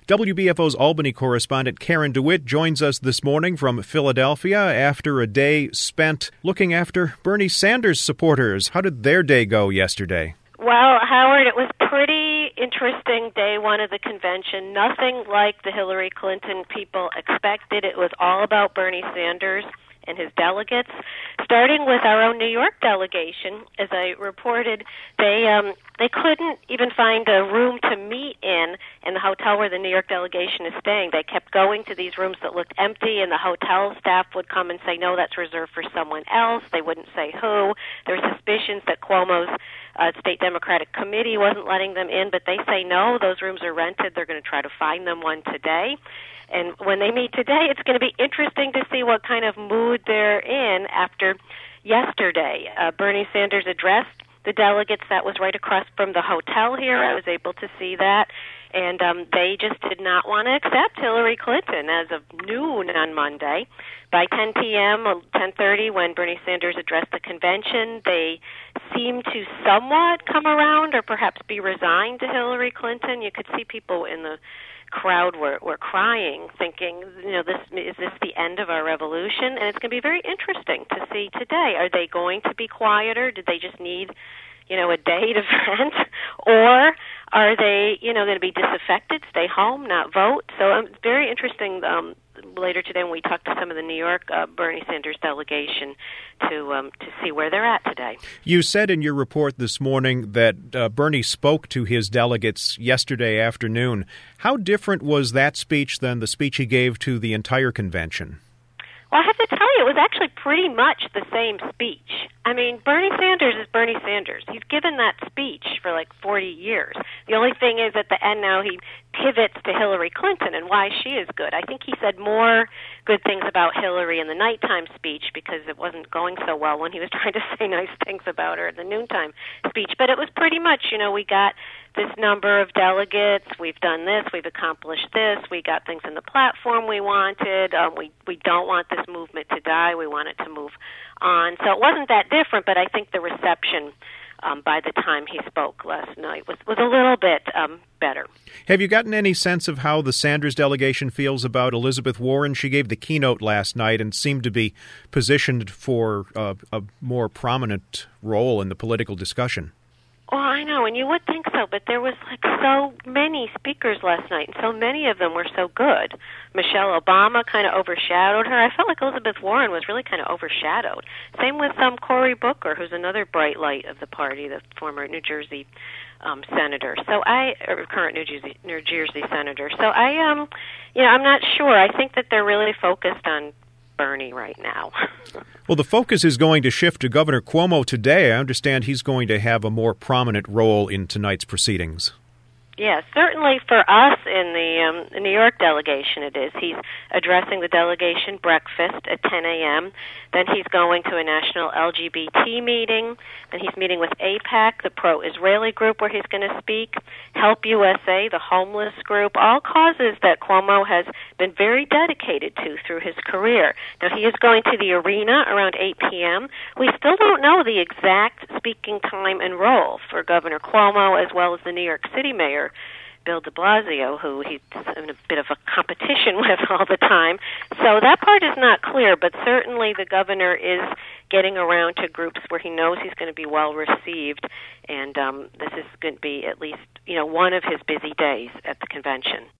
WBFO's Albany correspondent Karen DeWitt joins us this morning from Philadelphia after a day spent looking after Bernie Sanders supporters. How did their day go yesterday? Well, Howard, it was pretty interesting day one of the convention. Nothing like the Hillary Clinton people expected. It was all about Bernie Sanders and his delegates, starting with our own New York delegation. As I reported, they couldn't even find a room to meet in the hotel where the New York delegation is staying. They kept going to these rooms that looked empty, and the hotel staff would come and say, no, that's reserved for someone else. They wouldn't say who. There were suspicions that Cuomo's State Democratic Committee wasn't letting them in, but they say, no, those rooms are rented. They're going to try to find them one today. And when they meet today, it's going to be interesting to see what kind of mood they're in after yesterday. Bernie Sanders addressed the delegates. That was right across from the hotel here. I was able to see that. And they just did not want to accept Hillary Clinton as of noon on Monday. By 10 p.m., 10:30, when Bernie Sanders addressed the convention, they seemed to somewhat come around or perhaps be resigned to Hillary Clinton. You could see people in the crowd were crying, thinking, is this the end of our revolution? And it's going to be very interesting to see today. Are they going to be quieter? Did they just need, a day to vent? Or are they, going to be disaffected, stay home, not vote? So it's very interesting later today when we talk to some of the New York Bernie Sanders delegation to see where they're at today. You said in your report this morning that Bernie spoke to his delegates yesterday afternoon. How different was that speech than the speech he gave to the entire convention? Well, I have to tell you, it was actually pretty much the same speech. I mean, Bernie Sanders is Bernie Sanders. He's given that speech for like 40 years. The only thing is at the end now he pivots to Hillary Clinton and why she is good. I think he said more good things about Hillary in the nighttime speech because it wasn't going so well when he was trying to say nice things about her in the noontime speech. But it was pretty much, we got this number of delegates, we've done this, we've accomplished this, we got things in the platform we wanted, we don't want this movement to die, we want it to move on. So it wasn't that different, but I think the reception by the time he spoke last night was a little bit better. Have you gotten any sense of how the Sanders delegation feels about Elizabeth Warren? She gave the keynote last night and seemed to be positioned for a more prominent role in the political discussion. Well, I know, and you would think so, but there was so many speakers last night, and so many of them were so good. Michelle Obama kind of overshadowed her. I felt like Elizabeth Warren was really kind of overshadowed. Same with Cory Booker, who's another bright light of the party, the former New Jersey senator. Or current New Jersey senator. So I'm not sure. I think that they're really focused on Bernie right now. Well, the focus is going to shift to Governor Cuomo today. I understand he's going to have a more prominent role in tonight's proceedings. Yes, certainly for us in the New York delegation it is. He's addressing the delegation breakfast at 10 a.m. Then he's going to a national LGBT meeting. Then he's meeting with AIPAC, the pro-Israeli group where he's going to speak, Help USA, the homeless group, all causes that Cuomo has been very dedicated to through his career. Now, he is going to the arena around 8 p.m. We still don't know the exact speaking time and role for Governor Cuomo as well as the New York City mayor, Bill de Blasio, who he's in a bit of a competition with all the time. So that part is not clear, but certainly the governor is getting around to groups where he knows he's going to be well received, and this is going to be at least one of his busy days at the convention.